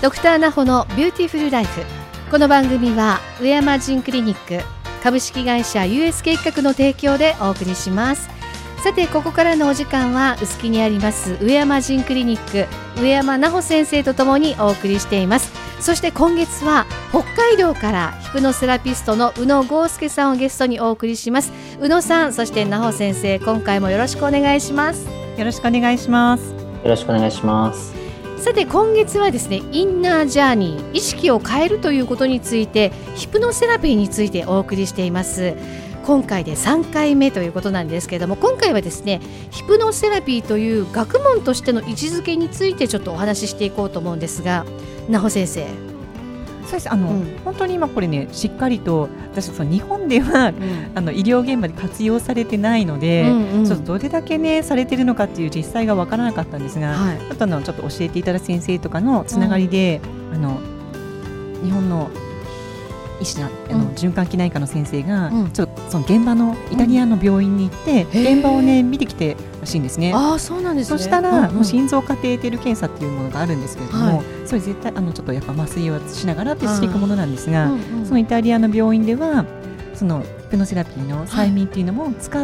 ドクターナホのビューティフルライフ。この番組は上山ジンクリニック株式会社 USK 企画の提供でお送りします。さて、ここからのお時間は臼杵にあります上山ジンクリニック上山奈穂先生とともにお送りしています。そして今月は北海道からヒプノセラピストの宇野豪介さんをゲストにお送りします。宇野さん、そして奈穂先生、今回もよろしくお願いします。 よろしくお願いします。 よろしくお願いします。 さて、今月はですね、インナージャーニー、意識を変えるということについて、ヒプノセラピーについてお送りしています。今回で3回目ということなんですけれども、今回はですね、ヒプノセラピーという学問としての位置づけについてちょっとお話ししていこうと思うんですが、奈穂先生。 そうです。本当に今これね、しっかりと私日本では、医療現場で活用されてないので、ちょっとどれだけねされてるのかっていう実際が分からなかったんですが、ちょっとちょっと教えていただく先生とかのつながりで、日本の医師の循環器内科の先生が、ちょっとその現場のイタリアの病院に行って、現場をね見てきてらしいんですね。 そうなんですね。 そしたら、もう心臓カテーテル検査っていうものがあるんですけれども、それ絶対ちょっとやっぱ麻酔をしながらってしていくものなんですが、そのイタリアの病院ではそのヒプノセラピーの催眠っていうのも使って、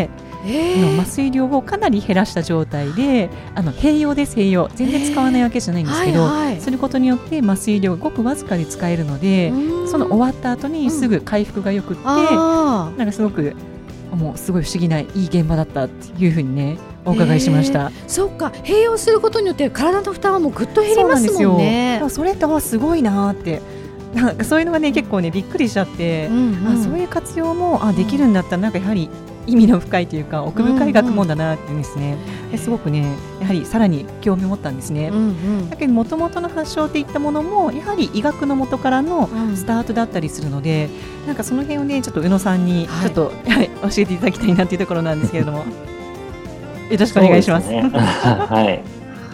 麻酔量をかなり減らした状態で、併用で併用全然使わないわけじゃないんですけど、することによって麻酔量がごくわずかで使えるので、その終わった後にすぐ回復がよくって、なんかすごくもうすごい不思議ないい現場だったっていうふうにねお伺いしました。 そうか、併用することによって体の負担はもうぐっと減りますもんね。 それってすごいなって、なんかそういうのがね結構ねびっくりしちゃって、そういう活用もできるんだったら、なんかやはり意味の深いというか奥深い学問だなってですね、すごくねやはりさらに興味を持ったんですね。だけど元々の発祥っていったものもやはり医学の元からのスタートだったりするので、なんかその辺をねちょっと宇野さんにちょっと、教えていただきたいなというところなんですけれどもよろしくお願いします。 はい。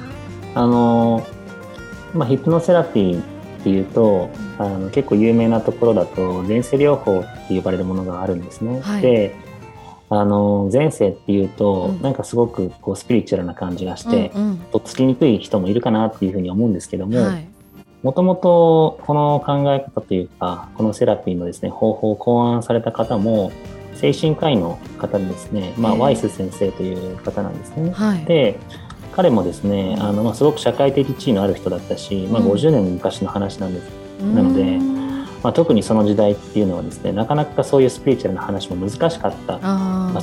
ヒプノセラピーっていうと結構有名なところだと前世療法って呼ばれるものがあるんですね。で、前世っていうと、なんかすごくこうスピリチュアルな感じがして、とっつきにくい人もいるかなっていうふうに思うんですけども、もともとこの考え方というかこのセラピーのですね方法を考案された方も精神科医の方でですね、ワイス先生という方なんですね。で、彼もですねすごく社会的地位のある人だったし、50年昔の話なんです。なので、特にその時代っていうのはですね、なかなかそういうスピリチュアルな話も難しかった、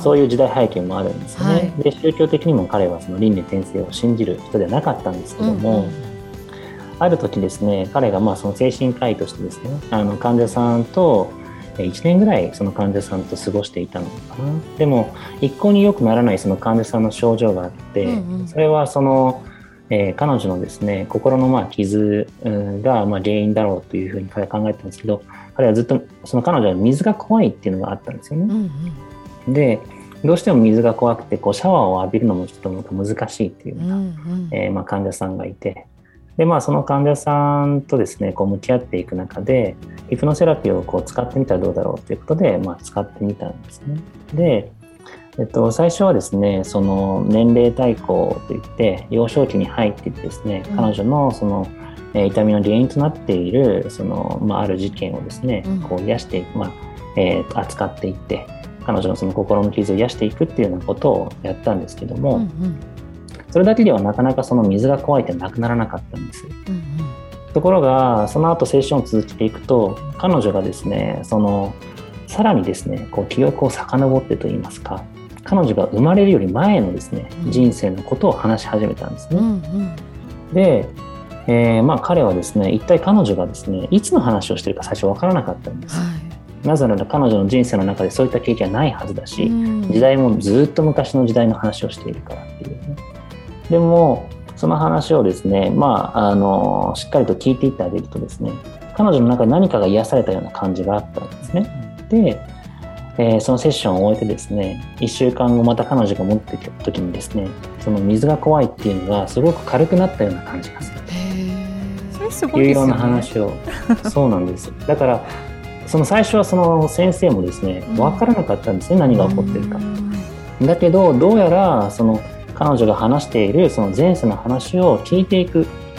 そういう時代背景もあるんですよね。で、宗教的にも彼はその輪廻転生を信じる人ではなかったんですけども、ある時ですね、彼がその精神科医としてですね患者さんと1年ぐらいその患者さんと過ごしていたのかな。でも一向に良くならないその患者さんの症状があって、それはその彼女のですね心の傷が原因だろうというふうに彼は考えてたんですけど、彼はずっとその彼女は水が怖いっていうのがあったんですよね。で、どうしても水が怖くてこうシャワーを浴びるのもちょっと難しいっていうような患者さんがいて、でその患者さんとですねこう向き合っていく中でヒプノセラピーをこう使ってみたらどうだろうということで、使ってみたんですね。で、最初はですねその年齢対抗といって幼少期に入っていってですね、彼女のその痛みの原因となっているその、ある事件をですねこう癒していく、扱っていって彼女のその心の傷を癒していくっていうようなことをやったんですけども、それだけではなかなかその水が怖いってなくならなかったんです。ところがその後セッションを続けていくと、彼女がですねそのさらにですねこう記憶を遡ってといいますか、彼女が生まれるより前のですね、人生のことを話し始めたんですね。で、彼はですね一体彼女がですねいつの話をしているか最初分からなかったんです。なぜなら彼女の人生の中でそういった経験はないはずだし、時代もずっと昔の時代の話をしているからっていうね。でもその話をですね、しっかりと聞いていってあげるとですね、彼女の中で何かが癒されたような感じがあったんですね。で、そのセッションを終えてですね、1週間後また彼女が持ってきた時にですね、その水が怖いっていうのがすごく軽くなったような感じがする。 それすごいですよね。 いうような話をそうなんです。だからその最初はその先生もですね分からなかったんですね、何が起こってるか。だけどどうやらその彼女が話しているその前世の話を聞いていく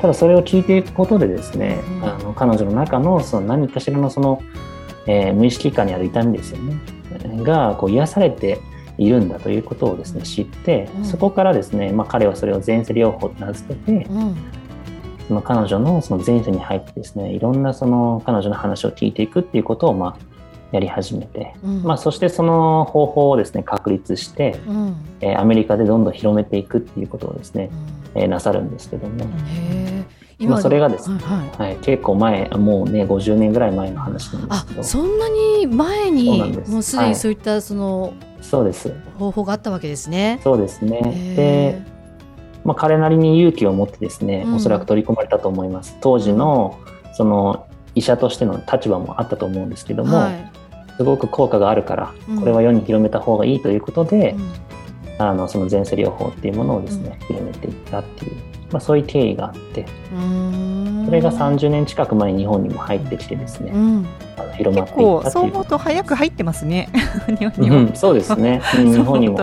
ただそれを聞いていくことでですね、彼女の中のその何かしらのその、無意識下にある痛みですよねがこう癒されているんだということをですね知って、そこからですね、彼はそれを前世療法と名付けて、その彼女のその前世に入ってですね、いろんなその彼女の話を聞いていくっていうことをやり始めて、そしてその方法をですね確立して、アメリカでどんどん広めていくっていうことをですね、なさるんですけども、それがですね、結構前、もうね50年ぐらい前の話なんですけど。 そんなに前にもうすでにそういったその、 そうです方法があったわけですね。 そうですね。で、彼なりに勇気を持ってですね、おそらく取り込まれたと思います。当時のその医者としての立場もあったと思うんですけども、すごく効果があるから、これは世に広めた方がいいということで、その前世療法っていうものをですね、広めていったっていう、そういう経緯があって、それが30年近く前に日本にも入ってきてですね、広まっていったっていう。 結構そう思うと早く入ってますね。日本そうですね。日本にも。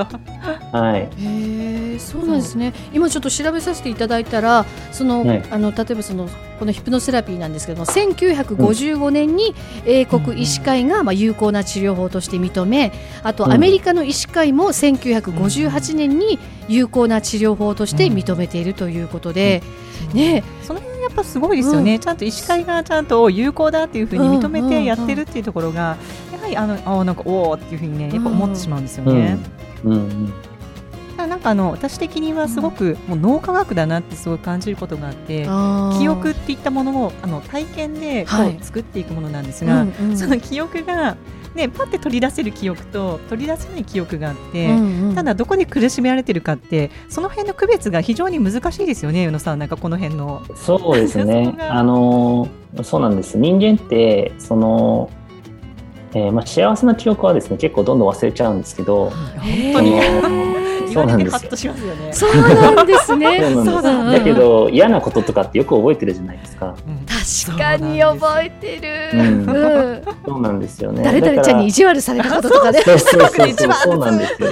そうなんですね。今ちょっと調べさせていただいたら、その、例えばそのこのヒプノセラピーなんですけども、1955年に英国医師会が有効な治療法として認め、あとアメリカの医師会も1958年に有効な治療法として認めているということで、 その辺やっぱすごいですよね。ちゃんと医師会がちゃんと有効だっていうふうに認めてやってるっていうところが、やはりなんかおーっていうふうにね、やっぱ思ってしまうんですよね。なんか私的にはすごくもう脳科学だなってすごい感じることがあって、記憶っていったものを体験でこう作っていくものなんですが、その記憶がね、パッて取り出せる記憶と取り出せない記憶があって、ただどこで苦しめられてるかってその辺の区別が非常に難しいですよね、宇野さん。なんかこの辺の。 そうですね。そうなんです。人間ってその、幸せな記憶はですね結構どんどん忘れちゃうんですけど、 本当にそうなんですよ。 そうなんですね。 だけど嫌なこととかってよく覚えてるじゃないですか。 確かに覚えてる。 そうなんですよね。 誰々ちゃんに意地悪されたこととかね。 そうなんですよ。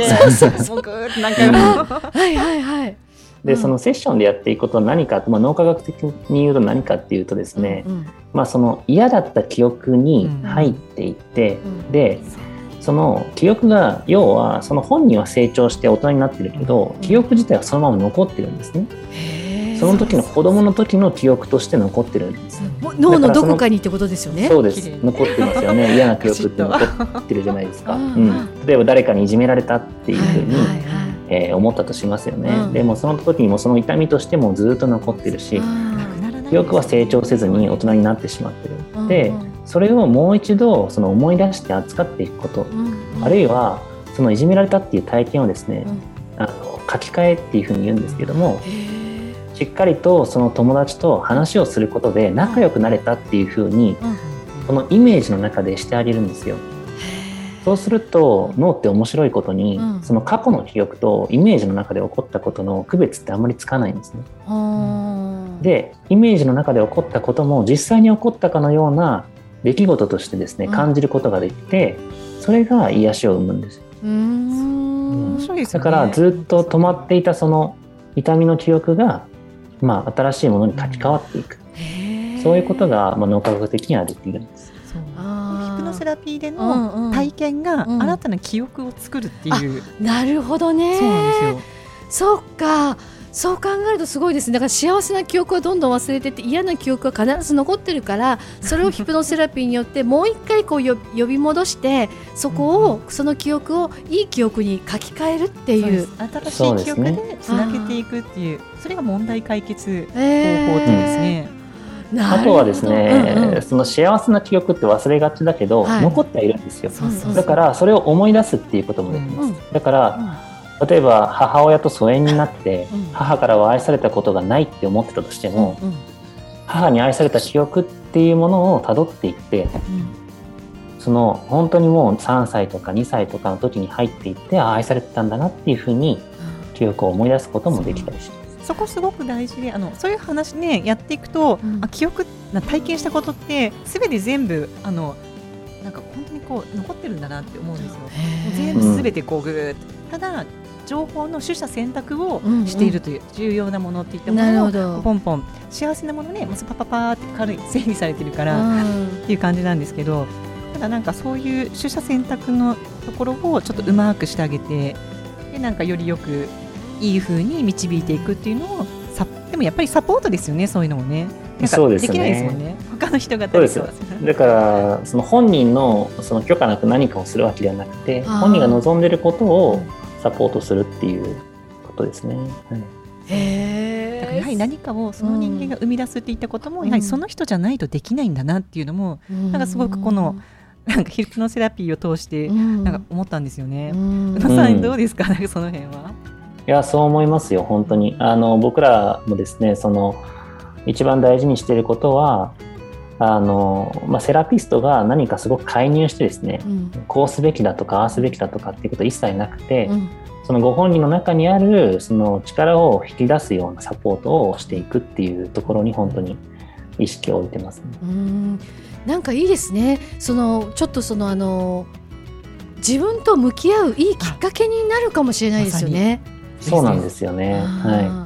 はいはいはい。 でそのセッションでやっていくことは何か、脳科学的に言うと何かっていうとですね、その嫌だった記憶に入っていって、でその記憶が要はその本人は成長して大人になってるけど、記憶自体はそのまま残ってるんですね。その時の子供の時の記憶として残ってるんです。 脳のどこかにってことですよね。 そうです。残ってますよね。嫌な記憶って残ってるじゃないですか。例えば誰かにいじめられたっていうふうに思ったとしますよね。でもその時にもその痛みとしてもずっと残ってるし、記憶は成長せずに大人になってしまってる。でそれをもう一度その思い出して扱っていくこと、あるいはそのいじめられたっていう体験をですね、書き換えっていうふうに言うんですけども、しっかりとその友達と話をすることで仲良くなれたっていうふうに、このイメージの中でしてあげるんですよ。そうすると脳って面白いことに、その過去の記憶とイメージの中で起こったことの区別ってあんまりつかないんですね。でイメージの中で起こったことも実際に起こったかのような出来事としてですね、感じることができて、それが癒しを生むんです。 面白いですね。 だからずっと止まっていたその痛みの記憶が、新しいものに書き換わっていく、そういうことが、脳科学的にはできるんです。 ヒプノセラピーでの体験が新たな記憶を作るっていう、 なるほどね。 そうなんですよ。 そうか、そう考えるとすごいですね。だから幸せな記憶はどんどん忘れてって、嫌な記憶は必ず残ってるから、それをヒプノセラピーによってもう一回こう呼び戻して、そこを、その記憶をいい記憶に書き換えるっていう、 新しい記憶でつなげていくっていう、それが問題解決方法っていうんですね。 あとはですね、その幸せな記憶って忘れがちだけど、残ってはいるんですよ。だからそれを思い出すっていうこともできます。だから例えば母親と疎遠になって、母からは愛されたことがないって思ってたとしても、母に愛された記憶っていうものをたどっていって、その本当にもう3歳とか2歳とかの時に入っていって、愛されてたんだなっていうふうに記憶を思い出すこともできたりします。 そこすごく大事で、そういう話ねやっていくと、記憶体験したことって全て全部なんか本当にこう残ってるんだなって思うんですよ。全部全てこうぐーっと、ただ情報の取捨選択をしているという、重要なものっていったものをポンポン、幸せなものね、まずパパパーって軽い整理されてるからっていう感じなんですけど、ただなんかそういう取捨選択のところをちょっとうまくしてあげて、でなんかよりよくいい風に導いていくっていうのをでもやっぱりサポートですよね、そういうのもね。なんかできないですもんね、他の人が。 そうです。だからその本人のその許可なく何かをするわけではなくて、本人が望んでいることをサポートするっていうことですね。はい、 だからやはり何かをその人間が生み出すっていったことも、やはりその人じゃないとできないんだなっていうのも、なんかすごくこのなんかヒプノセラピーを通してなんか思ったんですよね。宇野さんどうですか、なんかその辺は。 いや、そう思いますよ、本当に。僕らもですね、その一番大事にしていることは、セラピストが何かすごく介入してですね、こうすべきだとかああすべきだとかっていうことは一切なくて、そのご本人の中にあるその力を引き出すようなサポートをしていくっていうところに本当に意識を置いてますね。 なんかいいですね。ちょっと自分と向き合ういいきっかけになるかもしれないですよね。 そうなんですよね。はい。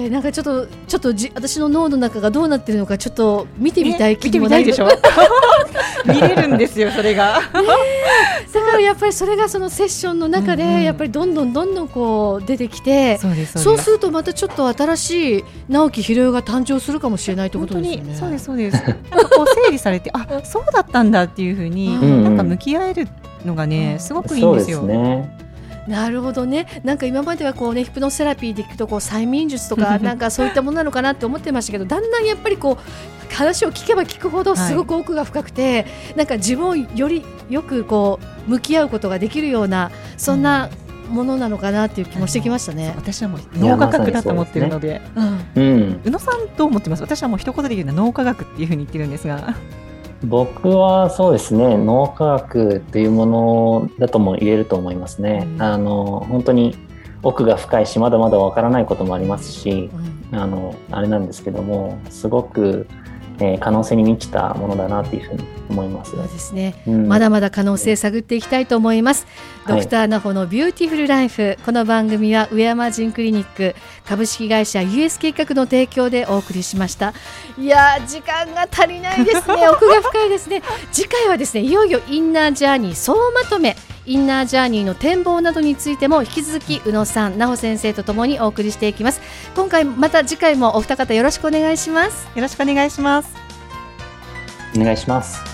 なんかちょっと私の脳の中がどうなってるのかちょっと見てみたい気もない。見てみたいでしょ見れるんですよ、それが。 だからやっぱりそれがそのセッションの中でやっぱりどんどんこう出てきて、そうするとまたちょっと新しい直木ひろよが誕生するかもしれないということですよね。 そうですそうです。なんかこう整理されてそうだったんだっていうふうになんか向き合えるのがね、すごくいいんですよ。 そうですね。 なるほどね。なんか今まではこうね、ヒプノセラピーでいくとこう催眠術とかなんかそういったものなのかなって思ってましたけど、だんだんやっぱりこう話を聞けば聞くほどすごく奥が深くて、なんか自分をよりよくこう向き合うことができるようなそんなものなのかなっていう気もしてきましたね。 私はもう脳科学だと思ってるので、宇野さんどう思ってます？私はもう一言で言うのは脳科学っていうふうに言ってるんですが。 僕はそうですね、脳科学というものだとも言えると思いますね。本当に奥が深いし、まだまだわからないこともありますし、あれなんですけども、すごく、可能性に満ちたものだなというふうに思います。 そうですね、まだまだ可能性探っていきたいと思います。ドクターナホのビューティフルライフ、この番組は上山ジンクリニック株式会社 US 計画の提供でお送りしました。いやー、時間が足りないですね。奥が深いですね。次回はですね、いよいよインナージャーニー総まとめ、インナージャーニーの展望などについても引き続き宇野さん、奈穂先生とともにお送りしていきます。今回また次回もお二方よろしくお願いします。 よろしくお願いします。 お願いします。